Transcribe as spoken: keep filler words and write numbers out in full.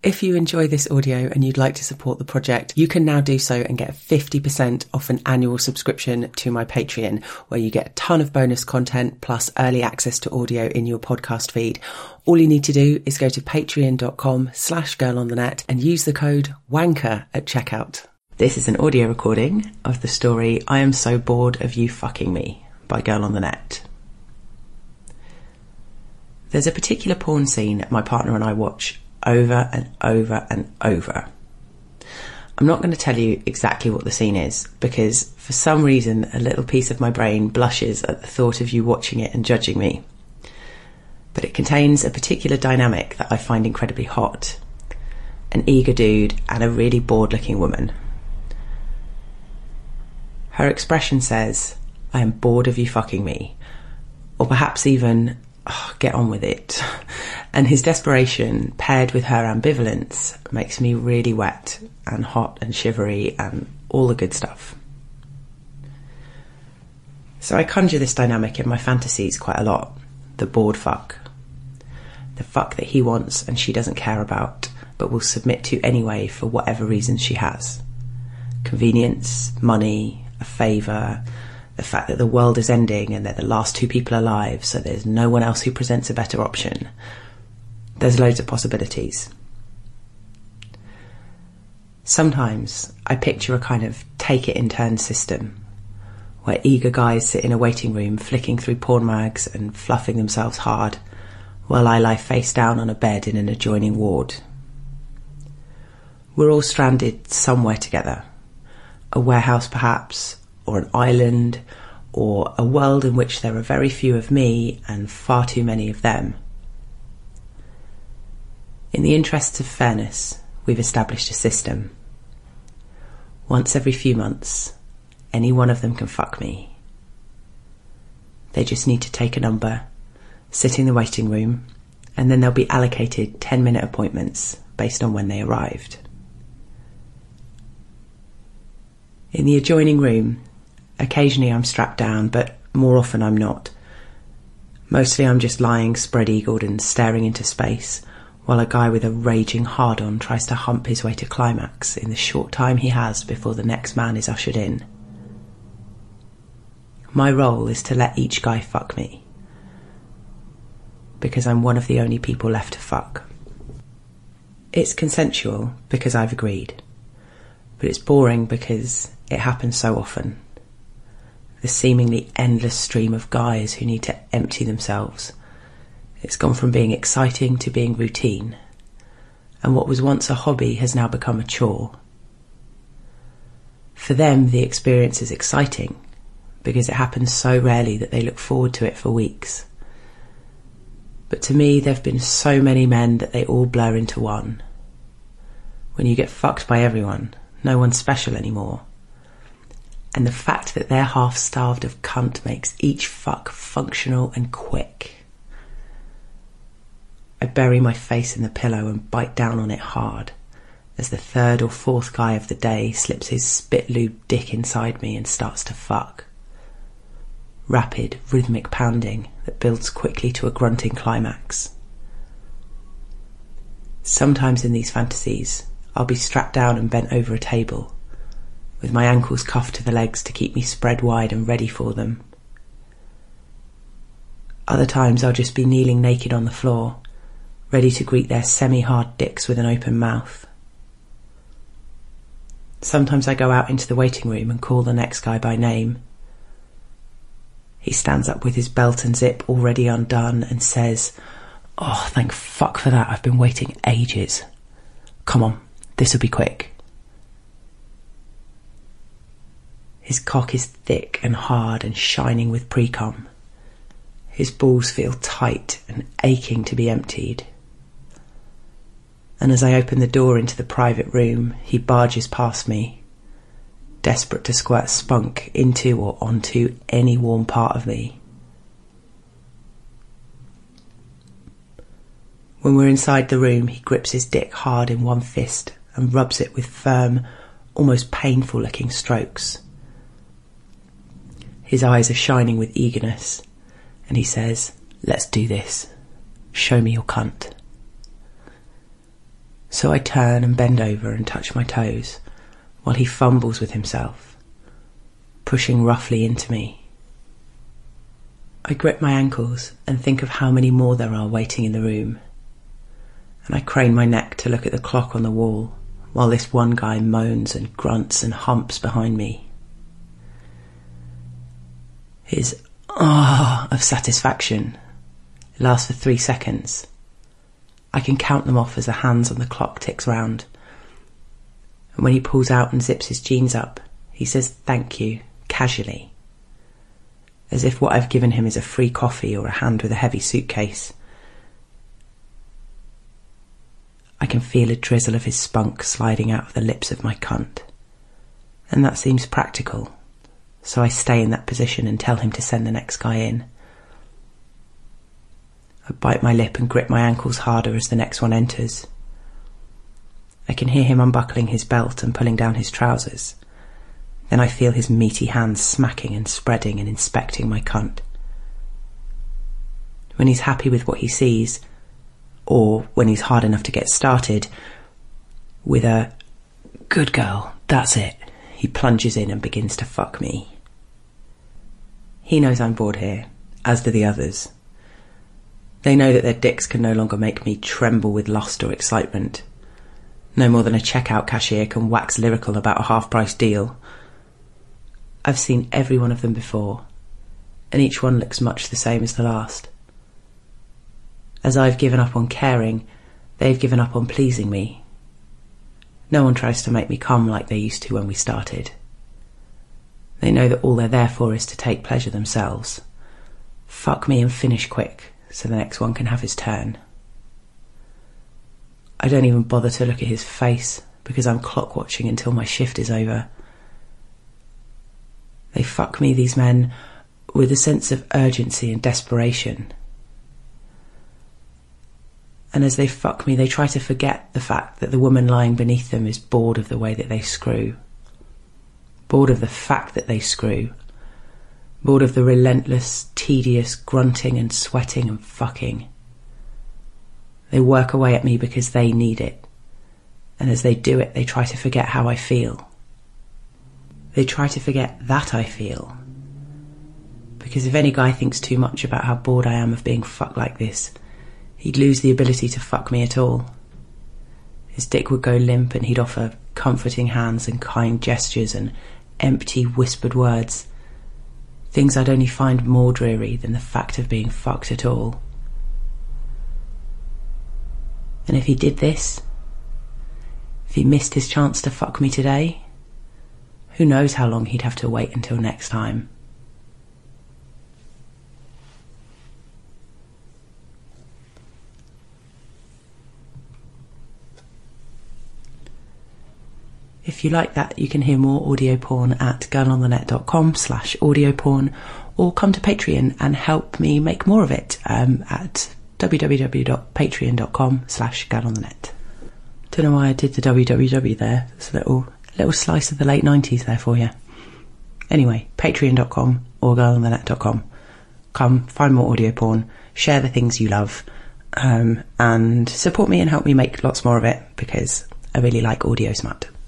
If you enjoy this audio and you'd like to support the project, you can now do so and get fifty percent off an annual subscription to my Patreon, where you get a ton of bonus content plus early access to audio in your podcast feed. All you need to do is go to patreon.com slash girl on the net and use the code WANKER at checkout. This is an audio recording of the story I Am So Bored of You Fucking Me by Girl on the Net. There's a particular porn scene my partner and I watch over and over and over. I'm not going to tell you exactly what the scene is, because for some reason a little piece of my brain blushes at the thought of you watching it and judging me. But it contains a particular dynamic that I find incredibly hot. An eager dude and a really bored looking woman. Her expression says, "I am bored of you fucking me," or perhaps even, oh, "get on with it." And his desperation, paired with her ambivalence, makes me really wet and hot and shivery and all the good stuff. So I conjure this dynamic in my fantasies quite a lot. The bored fuck. The fuck that he wants and she doesn't care about, but will submit to anyway for whatever reasons she has. Convenience, money, a favour, the fact that the world is ending and they're the last two people alive, so there's no one else who presents a better option. There's loads of possibilities. Sometimes I picture a kind of take-it-in-turn system, where eager guys sit in a waiting room flicking through porn mags and fluffing themselves hard, while I lie face down on a bed in an adjoining ward. We're all stranded somewhere together. A warehouse perhaps, or an island, or a world in which there are very few of me and far too many of them. In the interests of fairness, we've established a system. Once every few months, any one of them can fuck me. They just need to take a number, sit in the waiting room, and then they'll be allocated ten minute appointments based on when they arrived. In the adjoining room, occasionally I'm strapped down, but more often I'm not. Mostly I'm just lying spread-eagled and staring into space, while a guy with a raging hard-on tries to hump his way to climax in the short time he has before the next man is ushered in. My role is to let each guy fuck me, because I'm one of the only people left to fuck. It's consensual because I've agreed, but it's boring because it happens so often. The seemingly endless stream of guys who need to empty themselves. It's gone from being exciting to being routine, and what was once a hobby has now become a chore. For them, the experience is exciting because it happens so rarely that they look forward to it for weeks. But to me, there have been so many men that they all blur into one. When you get fucked by everyone, no one's special anymore. And the fact that they're half-starved of cunt makes each fuck functional and quick. I bury my face in the pillow and bite down on it hard as the third or fourth guy of the day slips his spit-lube dick inside me and starts to fuck. Rapid, rhythmic pounding that builds quickly to a grunting climax. Sometimes in these fantasies, I'll be strapped down and bent over a table, with my ankles cuffed to the legs to keep me spread wide and ready for them. Other times I'll just be kneeling naked on the floor, ready to greet their semi-hard dicks with an open mouth. Sometimes I go out into the waiting room and call the next guy by name. He stands up with his belt and zip already undone and says, "Oh, thank fuck for that, I've been waiting ages. Come on, this'll be quick." His cock is thick and hard and shining with pre-cum. His balls feel tight and aching to be emptied. And as I open the door into the private room, he barges past me, desperate to squirt spunk into or onto any warm part of me. When we're inside the room, he grips his dick hard in one fist and rubs it with firm, almost painful-looking strokes. His eyes are shining with eagerness, and he says, "Let's do this. Show me your cunt." So I turn and bend over and touch my toes while he fumbles with himself, pushing roughly into me. I grip my ankles and think of how many more there are waiting in the room, and I crane my neck to look at the clock on the wall while this one guy moans and grunts and humps behind me. His ah of satisfaction lasts for three seconds. I can count them off as the hands on the clock ticks round. And when he pulls out and zips his jeans up, he says thank you, casually, as if what I've given him is a free coffee or a hand with a heavy suitcase. I can feel a drizzle of his spunk sliding out of the lips of my cunt, and that seems practical, so I stay in that position and tell him to send the next guy in. I bite my lip and grip my ankles harder as the next one enters. I can hear him unbuckling his belt and pulling down his trousers. Then I feel his meaty hands smacking and spreading and inspecting my cunt. When he's happy with what he sees, or when he's hard enough to get started, with a "good girl, that's it," he plunges in and begins to fuck me. He knows I'm bored here, as do the others. They know that their dicks can no longer make me tremble with lust or excitement, no more than a checkout cashier can wax lyrical about a half-price deal. I've seen every one of them before, and each one looks much the same as the last. As I've given up on caring, they've given up on pleasing me. No one tries to make me come like they used to when we started. They know that all they're there for is to take pleasure themselves. Fuck me and finish quick, so the next one can have his turn. I don't even bother to look at his face because I'm clock watching until my shift is over. They fuck me, these men, with a sense of urgency and desperation. And as they fuck me, they try to forget the fact that the woman lying beneath them is bored of the way that they screw. Bored of the fact that they screw. Bored of the relentless, tedious grunting and sweating and fucking. They work away at me because they need it, and as they do it, they try to forget how I feel. They try to forget that I feel, because if any guy thinks too much about how bored I am of being fucked like this, he'd lose the ability to fuck me at all. His dick would go limp and he'd offer comforting hands and kind gestures and empty whispered words. Things I'd only find more dreary than the fact of being fucked at all. And if he did this, if he missed his chance to fuck me today, who knows how long he'd have to wait until next time. If you like that, you can hear more audio porn at girlonthenet.com slash audio porn, or come to Patreon and help me make more of it um, at www.patreon.com slash girlonthenet. Don't know why I did the www there. It's a little, little slice of the late nineties there for you. Anyway, patreon dot com or girl on the net dot com. Come, find more audio porn, share the things you love, um, and support me and help me make lots more of it, because I really like audio smut.